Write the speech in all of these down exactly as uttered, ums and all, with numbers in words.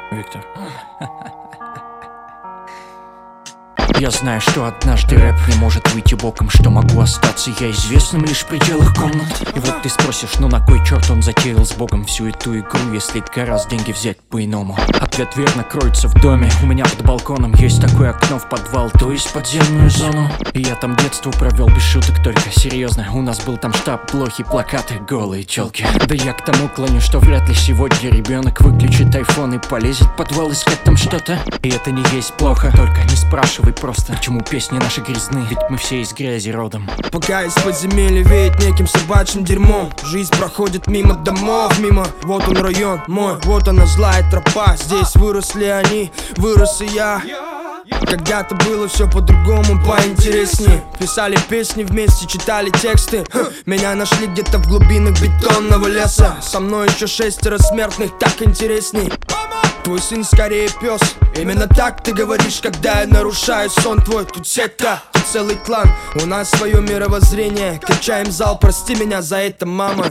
Виктор. Я знаю, что однажды рэп не может выйти боком, что могу остаться я известным лишь в пределах комнат. И вот ты спросишь, ну на кой черт он затеял с Богом всю эту игру, если гораздо деньги взять по-иному? Ответ верно кроется в доме. У меня под балконом есть такое окно в подвал, то есть подземную зону. И я там детство провел без шуток, только серьезно. У нас был там штаб, блохи, плакаты, голые телки. Да я к тому клоню, что вряд ли сегодня ребенок выключит айфон и полезет в подвал искать там что-то. И это не есть плохо, только не спрашивай просто, почему песни наши грязны, ведь мы все из грязи родом. Пока из подземелья веет неким собачьим дерьмом, жизнь проходит мимо домов, мимо. Вот он район мой, вот она злая тропа. Здесь выросли они, вырос и я. Когда-то было все по-другому, поинтереснее. Писали песни вместе, читали тексты. Хм, меня нашли где-то в глубинах бетонного леса. Со мной еще шестеро смертных, так интересней. Твой сын скорее пес. Именно так ты говоришь, когда я нарушаю сон твой. Тут сетка, тут целый клан. У нас свое мировоззрение. Качаем зал, прости меня за это, мама.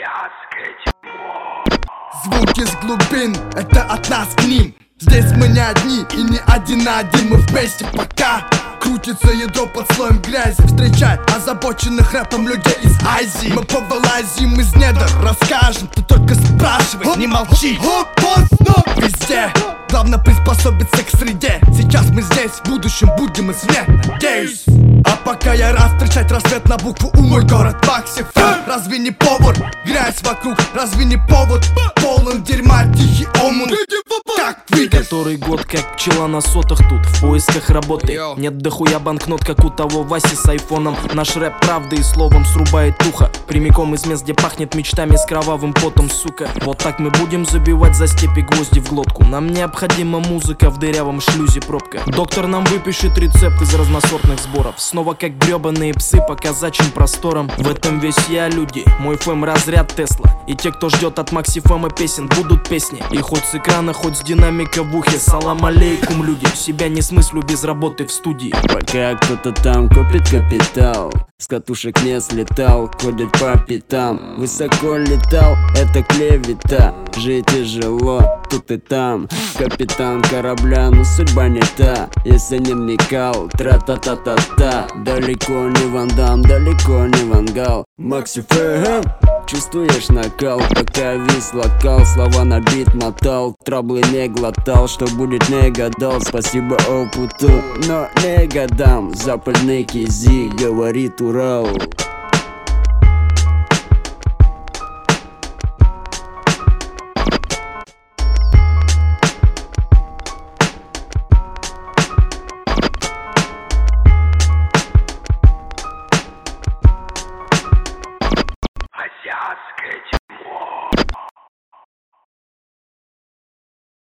Звуки с глубин, это от нас к ним. Здесь мы не одни и не один на один. Мы вместе пока крутится ядро под слоем грязи. Встречай озабоченных рэпом людей из Азии. Мы повылазим из недр, расскажем. Ты только спрашивай, не молчи. Везде главное приспособиться к среде. Сейчас мы здесь, в будущем будем извне, надеюсь. А пока я рад встречать рассвет на букву У. Мой город Максиф, разве не повод? Грязь вокруг, разве не повод? Полон дерьма, тихий омут. Как двигать? Который год как пчела на сотах тут, в поисках работы. Нет дохуя банкнот, как у того Васи с айфоном. Наш рэп правды и словом срубает ухо. Прямиком из мест, где пахнет мечтами с кровавым потом, сука. Вот так мы будем забивать за степи гвозди в глотку. Нам необходима музыка, в дырявом шлюзе пробка. Доктор нам выпишет рецепт из разносортных сборов. Снова как гребаные псы по казачьим просторам. В этом весь я, люди, мой фэм разряд Тесла. И те, кто ждет от Макси Фэма песен, будут песни. И хоть с экрана, хоть с динамика в ухе. Салам алейкум, люди, себя не смыслю без работы в студии. Пока кто-то там копит капитал, с катушек не слетал, ходит по пятам. Высоко летал, это клевета. Жить тяжело, тут и там. Капитан корабля, но судьба не та. Если не вникал, тра-та-та-та-та. Далеко не Ван Дам, далеко не Ван Гал. Макси Фэм, чувствуешь накал, пока вис локал. Слова на бит мотал, траблы не глотал. Что будет, не гадал, спасибо опыту, но не годам. Западный кизи, говорит Урал.